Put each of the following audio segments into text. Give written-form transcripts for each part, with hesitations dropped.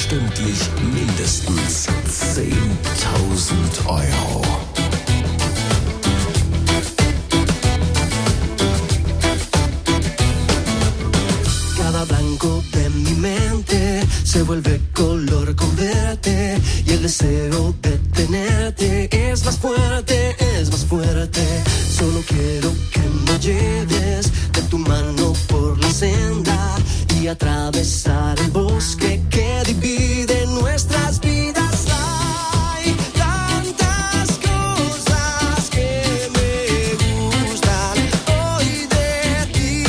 stündlich mindestens 10.000 Euro. Cada blanco de mi mente se vuelve color con verte y el deseo de tenerte es más fuerte, es más fuerte. Solo quiero que me lleves de tu mano por la senda y atravesar el bosque que divide nuestras vidas. Hay tantas cosas que me gustan hoy de ti.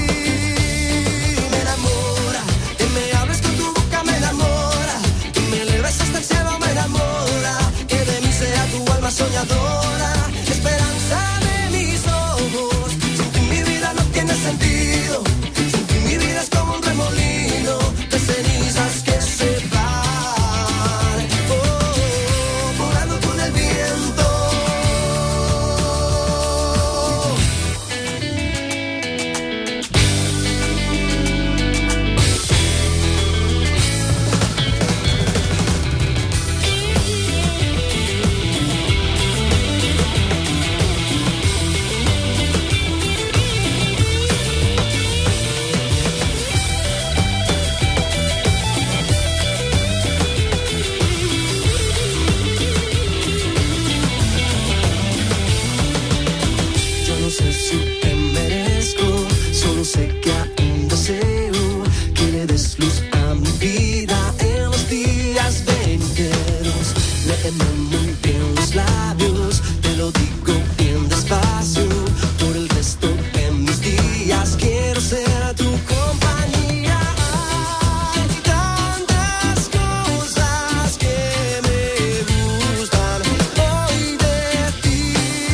Me enamora, que me hables con tu boca, me enamora, que me eleves hasta el cielo, me enamora, que de mí sea tu alma soñadora, esperanza de mis ojos. Sin ti mi vida no tiene sentido, sin ti mi vida es como un remolino de cenizas que se van, volando con el viento. Yo no sé si te merezco, solo sé que aún deseo que le des luz a mi vida en los días venideros. Léeme muy bien los labios, te lo digo bien despacio. Por el resto de mis días quiero ser tu compañía. Hay tantas cosas que me gustan hoy de ti.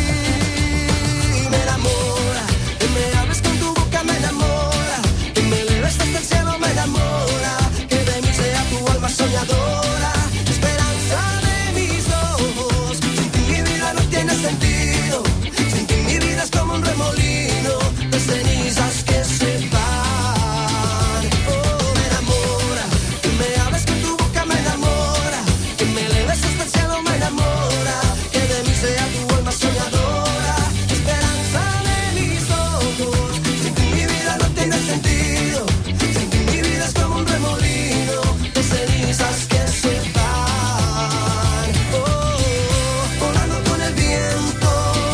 Me enamora, que me hables con tu boca, me enamora, que me eleves hasta el cielo, me enamora, que de mí sea tu alma soñadora, esperanza de mis ojos. Sin ti mi vida no tiene sentido, sin ti mi vida es como un remolino de cenizas que se van. Me enamora, que me hables con tu boca, me enamora, que me eleves hasta el cielo, me enamora, que de mí sea tu alma soñadora, esperanza de mis ojos. Sin ti mi vida no tiene sentido, sin ti mi vida es como un remolino de cenizas que se van, volando con el viento.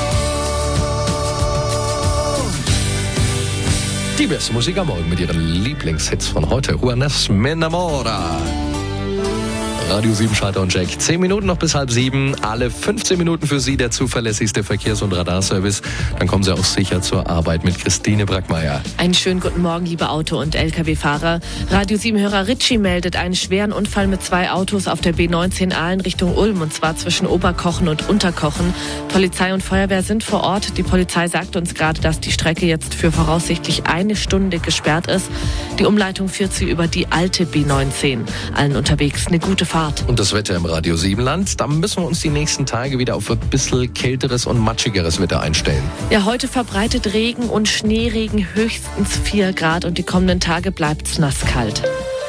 Die beste Musik am Morgen mit ihren Lieblingshits von heute. Juanes Me Enamora. Radio 7 Schalter und Jack. 10 Minuten noch bis 6:30. Alle 15 Minuten für Sie der zuverlässigste Verkehrs- und Radarservice. Dann kommen Sie auch sicher zur Arbeit mit Christine Brackmeier. Einen schönen guten Morgen, liebe Auto- und Lkw-Fahrer. Radio 7-Hörer Ritchie meldet einen schweren Unfall mit 2 Autos auf der B19 Aalen Richtung Ulm, und zwar zwischen Oberkochen und Unterkochen. Polizei und Feuerwehr sind vor Ort. Die Polizei sagt uns gerade, dass die Strecke jetzt für voraussichtlich 1 Stunde gesperrt ist. Die Umleitung führt sie über die alte B19. Allen unterwegs eine gute Fahrt. Und das Wetter im Radio 7 Land, da müssen wir uns die nächsten Tage wieder auf ein bisschen kälteres und matschigeres Wetter einstellen. Ja, heute verbreitet Regen und Schneeregen, höchstens 4 Grad, und die kommenden Tage bleibt's nasskalt.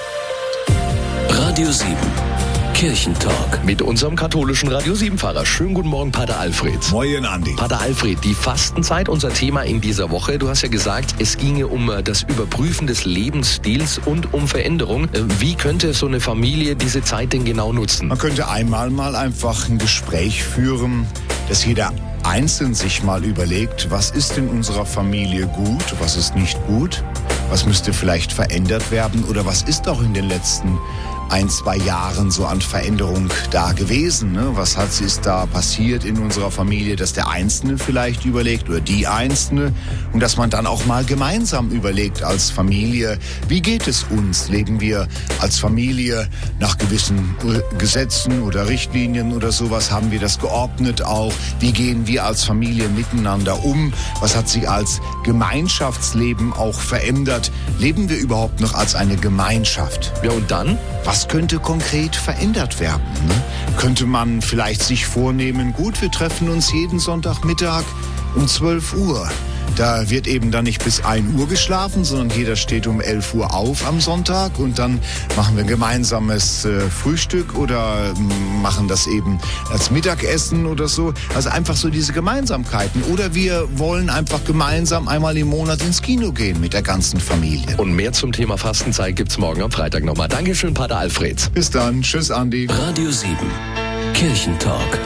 Radio 7 Kirchentalk. Mit unserem katholischen Radio 7-Fahrer. Schönen guten Morgen, Pater Alfred. Moin, Andi. Pater Alfred, die Fastenzeit, unser Thema in dieser Woche. Du hast ja gesagt, es ginge um das Überprüfen des Lebensstils und um Veränderung. Wie könnte so eine Familie diese Zeit denn genau nutzen? Man könnte einmal mal einfach ein Gespräch führen, dass jeder einzeln sich mal überlegt, was ist in unserer Familie gut, was ist nicht gut, was müsste vielleicht verändert werden oder was ist auch in den letzten 1-2 Jahren so an Veränderung da gewesen, ne? Was ist da passiert in unserer Familie, dass der Einzelne vielleicht überlegt oder die Einzelne, und dass man dann auch mal gemeinsam überlegt als Familie, wie geht es uns? Leben wir als Familie nach gewissen Gesetzen oder Richtlinien oder sowas? Haben wir das geordnet auch? Wie gehen wir als Familie miteinander um? Was hat sich als Gemeinschaftsleben auch verändert? Leben wir überhaupt noch als eine Gemeinschaft? Ja, und dann? Was könnte konkret verändert werden? Ne? Könnte man vielleicht sich vornehmen, gut, wir treffen uns jeden Sonntagmittag um 12 Uhr. Da wird eben dann nicht bis 1 Uhr geschlafen, sondern jeder steht um 11 Uhr auf am Sonntag und dann machen wir gemeinsames Frühstück oder machen das eben als Mittagessen oder so. Also einfach so diese Gemeinsamkeiten. Oder wir wollen einfach gemeinsam einmal im Monat ins Kino gehen mit der ganzen Familie. Und mehr zum Thema Fastenzeit gibt's morgen am Freitag nochmal. Dankeschön, Pater Alfred. Bis dann. Tschüss, Andi. Radio 7. Kirchentalk.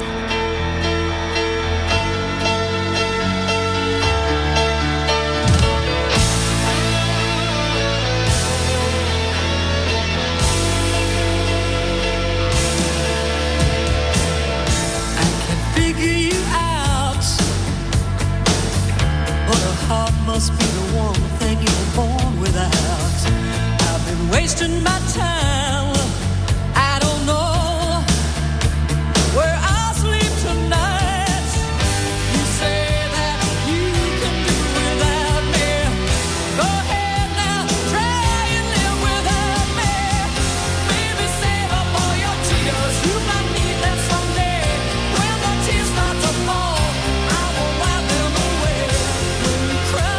Must be the one thing you were born without. I've been wasting my time. I don't know where I'll sleep tonight. You say that you can do without me. Go ahead now, try and live without me. Baby, save up all your tears. You might need them someday. When the tears start to fall, I will wipe them away. When you cry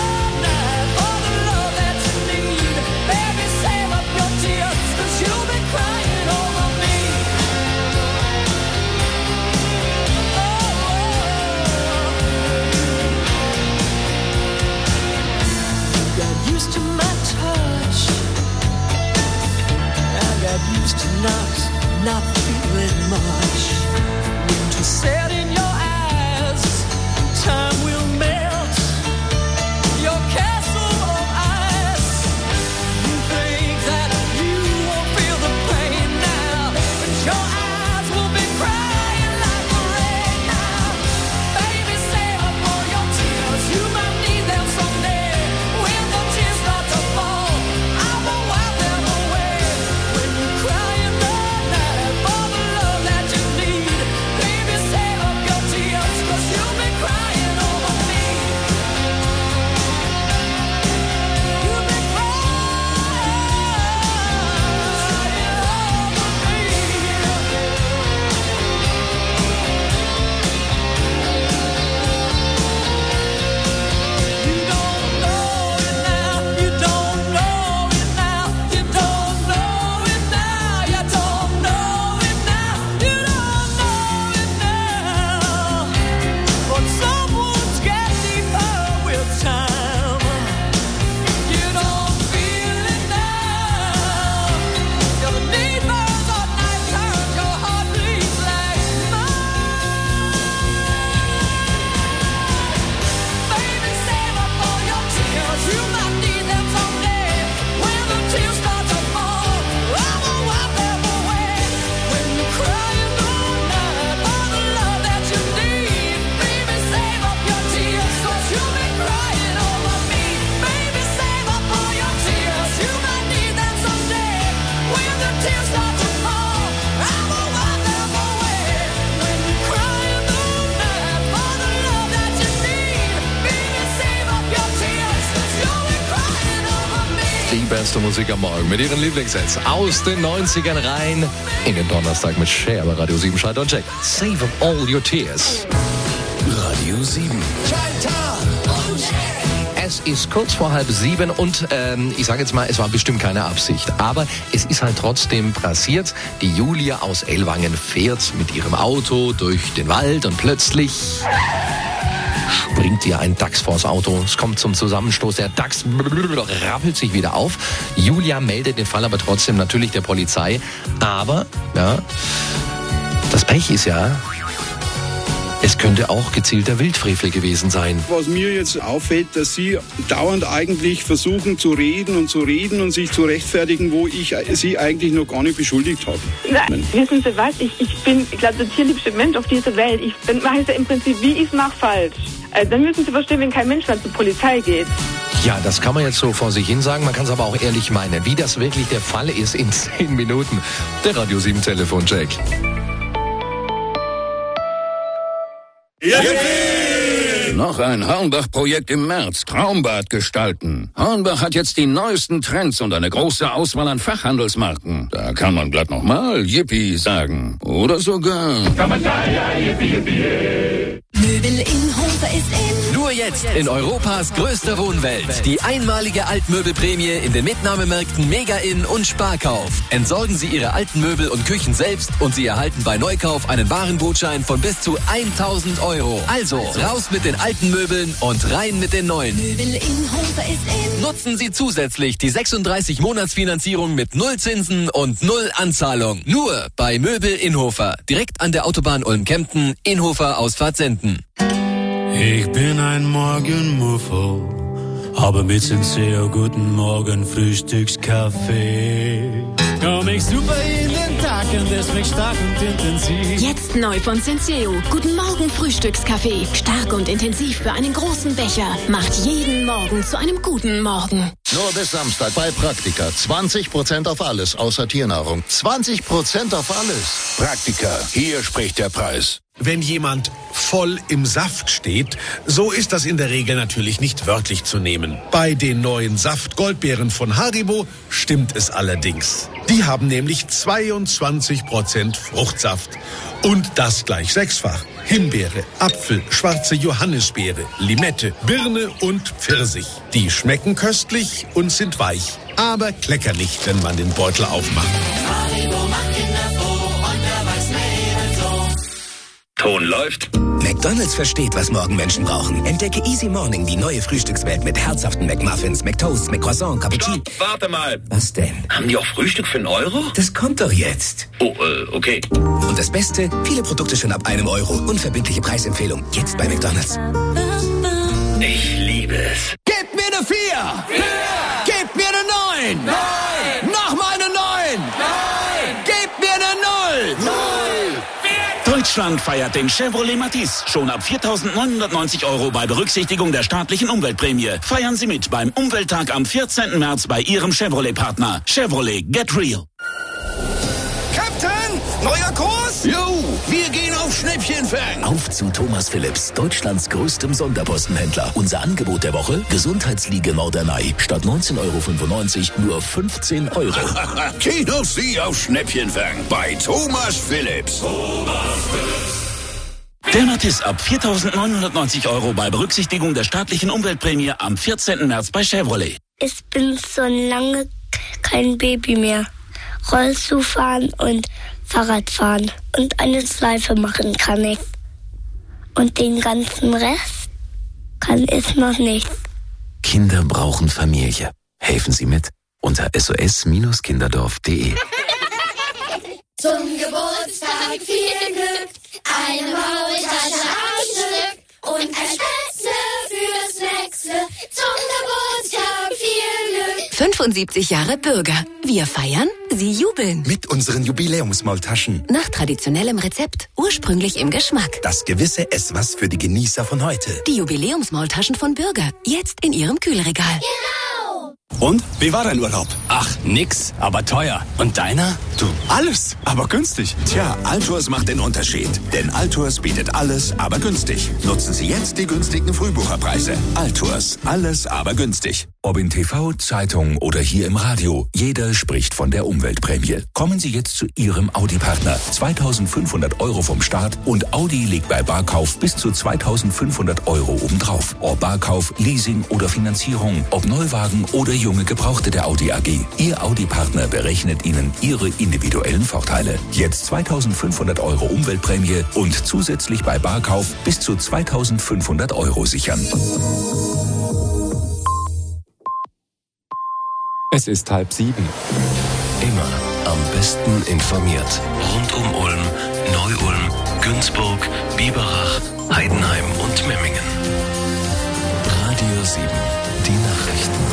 used to not feeling much. Winter set in your eyes, time will melt your castle of ice. You think that you won't feel the pain now, but your eyes will be crying like the rain now. Baby, save up all your tears, you might need them someday. When the tears start to fall, I won't wipe them away. When you cry in the night for the love that you need, baby, save up your tears, 'cause you'll be crying over me. You'll be You don't know it now, you don't know it now, you don't know it now, you don't know it now, you don't know it now. But some wounds get deeper with time. You don't feel it now. Your need burns at night time, your heart bleeds like mine. Baby, save up all your tears, you might need them someday. When the tears start to fall, I will wipe them away. When you cry in the night for the love that you need, baby, save up your tears, 'cause you'll be crying over me. Baby, save up all your tears, you might need them someday. When the tears start to fall, I will wipe them away. When you cry in the night for the love that you need, baby, save up your tears, 'cause you'll be crying over me. Die beste Musik am Morgen mit ihren Lieblingssets aus den 90ern rein in den Donnerstag mit Cher bei Radio 7 Schalter und Check. Save up all your tears. Radio 7. Es ist kurz vor 6:30 und ich sage jetzt mal, es war bestimmt keine Absicht. Aber es ist halt trotzdem passiert. Die Julia aus Ellwangen fährt mit ihrem Auto durch den Wald und plötzlich springt ihr ein Dachs vors Auto. Es kommt zum Zusammenstoß. Der Dachs rappelt sich wieder auf. Julia meldet den Fall aber trotzdem natürlich der Polizei. Aber, ja, das Pech ist ja, es könnte auch gezielter Wildfrevel gewesen sein. Was mir jetzt auffällt, dass Sie dauernd eigentlich versuchen zu reden und sich zu rechtfertigen, wo ich Sie eigentlich noch gar nicht beschuldigt habe. Nein, wissen Sie was? Ich bin, glaube der tierliebste Mensch auf dieser Welt. Dann mache ich es ja im Prinzip, wie ich es mache, falsch. Dann müssen Sie verstehen, wenn kein Mensch mehr zur Polizei geht. Ja, das kann man jetzt so vor sich hin sagen. Man kann es aber auch ehrlich meinen. Wie das wirklich der Fall ist in 10 Minuten. Der Radio 7 Telefoncheck. Noch ein Hornbach-Projekt im März. Traumbad gestalten. Hornbach hat jetzt die neuesten Trends und eine große Auswahl an Fachhandelsmarken. Da kann man glatt nochmal Yippie sagen. Oder sogar... Möbel in Hofer ist in. Nur jetzt in Europas größter Wohnwelt. Die einmalige Altmöbelprämie in den Mitnahmemärkten Mega Inn und Sparkauf. Entsorgen Sie Ihre alten Möbel und Küchen selbst und Sie erhalten bei Neukauf einen Warengutschein von bis zu 1.000 €. Also raus mit den alten Möbeln und rein mit den neuen. Möbel in Hofer ist in. Nutzen Sie zusätzlich die 36-Monatsfinanzierung mit 0 Zinsen und 0 Anzahlung. Nur bei Möbel Inhofer. Direkt an der Autobahn Ulm-Kempten, Inhofer Ausfahrt Senden. Ich bin ein Morgenmuffel, aber mit Senseo guten Morgen Frühstückskaffee. Komm ich super in den Tag und es schmeckt stark und intensiv. Jetzt neu von Senseo. Guten Morgen Frühstückskaffee. Stark und intensiv für einen großen Becher. Macht jeden Morgen zu einem guten Morgen. Nur bis Samstag bei Praktika. 20% auf alles, außer Tiernahrung. 20% auf alles. Praktika, hier spricht der Preis. Wenn jemand voll im Saft steht, so ist das in der Regel natürlich nicht wörtlich zu nehmen. Bei den neuen Saft-Goldbeeren von Haribo stimmt es allerdings. Die haben nämlich 22% Fruchtsaft. Und das gleich 6-fach. Himbeere, Apfel, schwarze Johannisbeere, Limette, Birne und Pfirsich. Die schmecken köstlich und sind weich, aber kleckern nicht, wenn man den Beutel aufmacht. Haribo macht Kinder froh und Erwachsene ebenso. Ton läuft. McDonald's versteht, was Morgenmenschen brauchen. Entdecke Easy Morning, die neue Frühstückswelt mit herzhaften McMuffins, McToast, McCroissant, Cappuccino. Stopp, warte mal. Was denn? Haben die auch Frühstück für €1? Das kommt doch jetzt. Oh, okay. Und das Beste, viele Produkte schon ab €1. Unverbindliche Preisempfehlung. Jetzt bei McDonald's. Ich liebe es. Gebt mir eine 4! 4! Gebt mir eine 9! 9! Nochmal eine 9! 9! Gebt mir eine 0! 0! Deutschland feiert den Chevrolet Matiz schon ab 4.990 € bei Berücksichtigung der staatlichen Umweltprämie. Feiern Sie mit beim Umwelttag am 14. März bei Ihrem Chevrolet-Partner. Chevrolet, get real. Captain, neuer Kurs? Jo, wir gehen auf Schnäppchenfang. Auf zu Thomas Phillips, Deutschlands größtem Sonderpostenhändler. Unser Angebot der Woche: Gesundheitsliege Norderney. Statt 19,95 € nur 15 €. Geh doch Sie auf Schnäppchenfang bei Thomas Phillips. Der Matiz ab 4.990 € bei Berücksichtigung der staatlichen Umweltprämie am 14. März bei Chevrolet. Ich bin schon lange kein Baby mehr. Rollstuhl fahren und Fahrrad fahren. Und eine Schleife machen kann ich. Und den ganzen Rest kann ich noch nicht. Kinder brauchen Familie. Helfen Sie mit unter sos-kinderdorf.de. Zum Geburtstag viel Glück, eine Maultasche am Stück und ein Spätzle fürs Nächste. Zum Geburtstag viel Glück. 75 Jahre Bürger. Wir feiern, Sie jubeln. Mit unseren Jubiläumsmaultaschen. Nach traditionellem Rezept, ursprünglich im Geschmack. Das gewisse Esswas für die Genießer von heute. Die Jubiläumsmaultaschen von Bürger. Jetzt in Ihrem Kühlregal. Genau. Und? Wie war dein Urlaub? Ach, nix, aber teuer. Und deiner? Du, alles, aber günstig. Tja, Altours macht den Unterschied. Denn Altours bietet alles, aber günstig. Nutzen Sie jetzt die günstigen Frühbucherpreise. Altours, alles, aber günstig. Ob in TV, Zeitung oder hier im Radio, jeder spricht von der Umweltprämie. Kommen Sie jetzt zu Ihrem Audi-Partner. 2.500 € vom Staat und Audi legt bei Barkauf bis zu 2.500 € obendrauf. Ob Barkauf, Leasing oder Finanzierung, ob Neuwagen oder junge Gebrauchte der Audi AG. Ihr Audi-Partner berechnet Ihnen Ihre individuellen Vorteile. Jetzt 2.500 € Umweltprämie und zusätzlich bei Barkauf bis zu 2.500 € sichern. Es ist 6:30. Immer am besten informiert. Rund um Ulm, Neu-Ulm, Günzburg, Biberach, Heidenheim und Memmingen. Radio 7, die Nachrichten.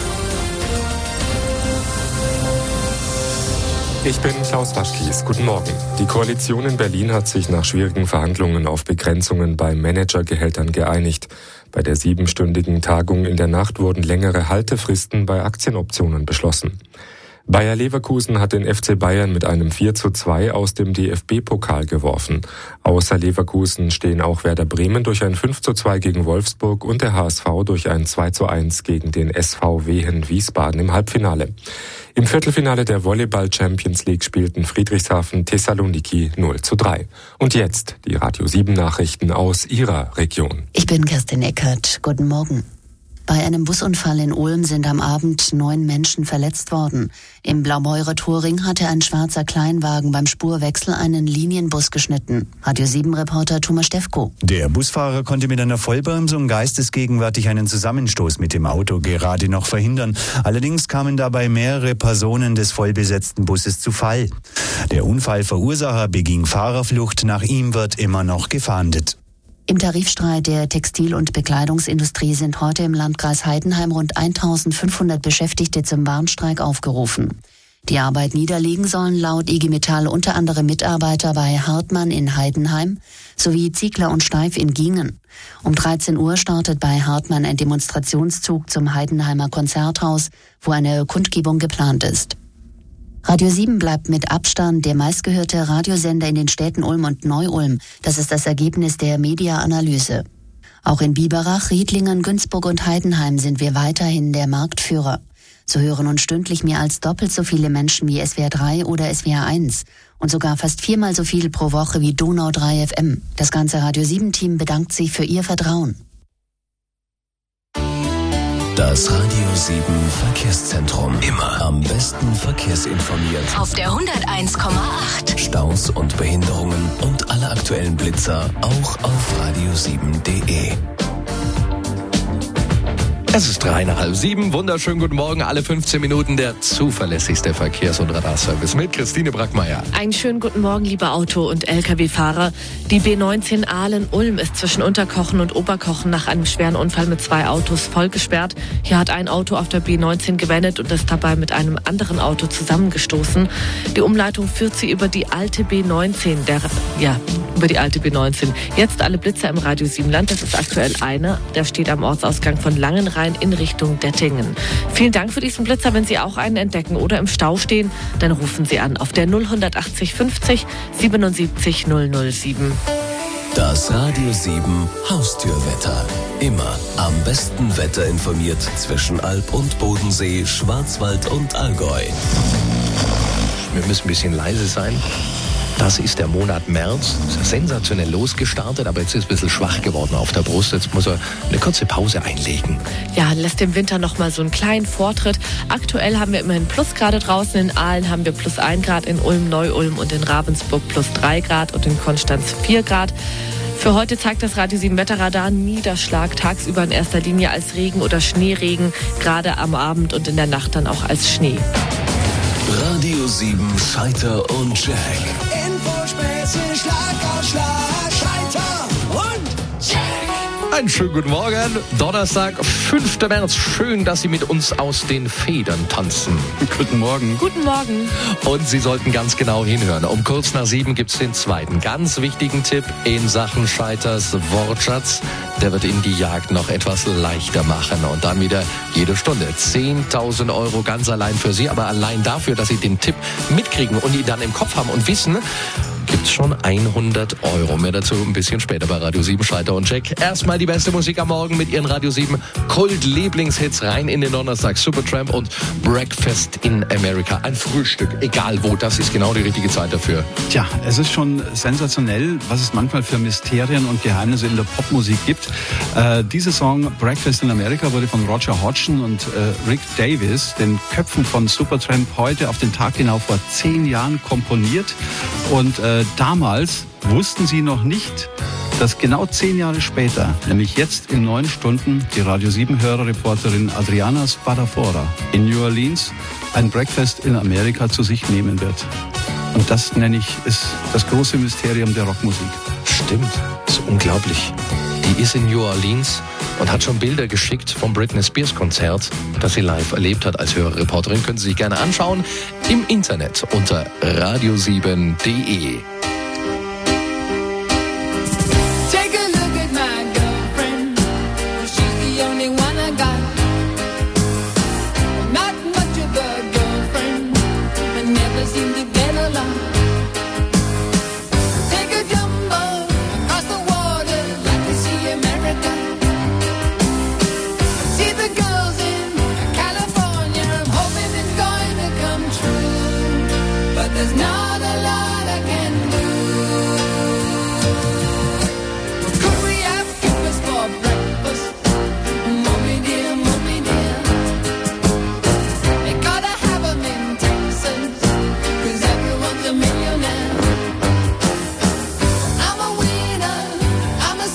Ich bin Klaus Waschkies. Guten Morgen. Die Koalition in Berlin hat sich nach schwierigen Verhandlungen auf Begrenzungen bei Managergehältern geeinigt. Bei der 7-stündigen Tagung in der Nacht wurden längere Haltefristen bei Aktienoptionen beschlossen. Bayer Leverkusen hat den FC Bayern mit einem 4:2 aus dem DFB-Pokal geworfen. Außer Leverkusen stehen auch Werder Bremen durch ein 5:2 gegen Wolfsburg und der HSV durch ein 2:1 gegen den SV Wehen Wiesbaden im Halbfinale. Im Viertelfinale der Volleyball Champions League spielten Friedrichshafen Thessaloniki 0:3. Und jetzt die Radio 7 Nachrichten aus Ihrer Region. Ich bin Kerstin Eckert. Guten Morgen. Bei einem Busunfall in Ulm sind am Abend 9 Menschen verletzt worden. Im Blaumeurer Torring hatte ein schwarzer Kleinwagen beim Spurwechsel einen Linienbus geschnitten. Radio 7-Reporter Thomas Stefko. Der Busfahrer konnte mit einer Vollbremsung geistesgegenwärtig einen Zusammenstoß mit dem Auto gerade noch verhindern. Allerdings kamen dabei mehrere Personen des vollbesetzten Busses zu Fall. Der Unfallverursacher beging Fahrerflucht. Nach ihm wird immer noch gefahndet. Im Tarifstreit der Textil- und Bekleidungsindustrie sind heute im Landkreis Heidenheim rund 1.500 Beschäftigte zum Warnstreik aufgerufen. Die Arbeit niederlegen sollen laut IG Metall unter anderem Mitarbeiter bei Hartmann in Heidenheim sowie Ziegler und Steif in Gingen. Um 13 Uhr startet bei Hartmann ein Demonstrationszug zum Heidenheimer Konzerthaus, wo eine Kundgebung geplant ist. Radio 7 bleibt mit Abstand der meistgehörte Radiosender in den Städten Ulm und Neu-Ulm. Das ist das Ergebnis der Media-Analyse. Auch in Biberach, Riedlingen, Günzburg und Heidenheim sind wir weiterhin der Marktführer. So hören uns stündlich mehr als doppelt so viele Menschen wie SWR 3 oder SWR 1 und sogar fast 4-mal so viel pro Woche wie Donau 3 FM. Das ganze Radio 7-Team bedankt sich für Ihr Vertrauen. Das Radio 7 Verkehrszentrum. Immer am besten verkehrsinformiert. Auf der 101,8. Staus und Behinderungen und alle aktuellen Blitzer auch auf radio7.de. Es ist 6:30. Wunderschönen guten Morgen. Alle 15 Minuten der zuverlässigste Verkehrs- und Radarservice mit Christine Brackmeier. Einen schönen guten Morgen, liebe Auto- und Lkw-Fahrer. Die B19 Aalen-Ulm ist zwischen Unterkochen und Oberkochen nach einem schweren Unfall mit 2 Autos voll gesperrt. Hier hat ein Auto auf der B19 gewendet und ist dabei mit einem anderen Auto zusammengestoßen. Die Umleitung führt sie über die alte B19. Über die alte B19. Jetzt alle Blitzer im Radio 7 Land. Das ist aktuell einer. Der steht am Ortsausgang von Langenrhein in Richtung Dettingen. Vielen Dank für diesen Blitzer. Wenn Sie auch einen entdecken oder im Stau stehen, dann rufen Sie an auf der 080 50 77 007. Das Radio 7 Haustürwetter. Immer am besten Wetter informiert zwischen Alb und Bodensee, Schwarzwald und Allgäu. Wir müssen ein bisschen leise sein. Das ist der Monat März. Das ist sensationell losgestartet, aber jetzt ist es ein bisschen schwach geworden auf der Brust. Jetzt muss er eine kurze Pause einlegen. Ja, lässt dem Winter noch mal so einen kleinen Vortritt. Aktuell haben wir immerhin Plusgrade draußen. In Aalen haben wir +1 Grad, in Ulm, Neu-Ulm und in Ravensburg +3 Grad und in Konstanz 4 Grad. Für heute zeigt das Radio 7 Wetterradar Niederschlag tagsüber in erster Linie als Regen oder Schneeregen, gerade am Abend und in der Nacht dann auch als Schnee. Radio 7 Scheiter und Jack. Infospäße, Schlag auf Schlag, Scheiter und Jack. Einen schönen guten Morgen. Donnerstag, 5. März. Schön, dass Sie mit uns aus den Federn tanzen. Guten Morgen. Guten Morgen. Und Sie sollten ganz genau hinhören. Um kurz nach 7 gibt es den zweiten ganz wichtigen Tipp in Sachen Scheiters Wortschatz. Der wird Ihnen die Jagd noch etwas leichter machen. Und dann wieder jede Stunde 10.000 Euro ganz allein für Sie. Aber allein dafür, dass Sie den Tipp mitkriegen und ihn dann im Kopf haben und wissen, gibt's schon 100 Euro. Mehr dazu ein bisschen später bei Radio 7 Scheiter und Jack. Erstmal die beste Musik am Morgen mit Ihren Radio 7 Kult-Lieblingshits rein in den Donnerstag. Supertramp und Breakfast in America. Ein Frühstück, egal wo, das ist genau die richtige Zeit dafür. Tja, es ist schon sensationell, was es manchmal für Mysterien und Geheimnisse in der Popmusik gibt. Dieser Song Breakfast in America wurde von Roger Hodgson und Rick Davis, den Köpfen von Supertramp, heute auf den Tag genau vor 10 Jahren komponiert. Und damals wussten sie noch nicht, dass genau 10 Jahre später, nämlich jetzt in 9 Stunden, die Radio 7-Hörerreporterin Adriana Spadafora in New Orleans ein Breakfast in Amerika zu sich nehmen wird. Und das, nenne ich, ist das große Mysterium der Rockmusik. Stimmt, das ist unglaublich. Die ist in New Orleans und hat schon Bilder geschickt vom Britney Spears Konzert, das sie live erlebt hat als Hörerreporterin. Können Sie sich gerne anschauen im Internet unter radio7.de. not a lot I can do.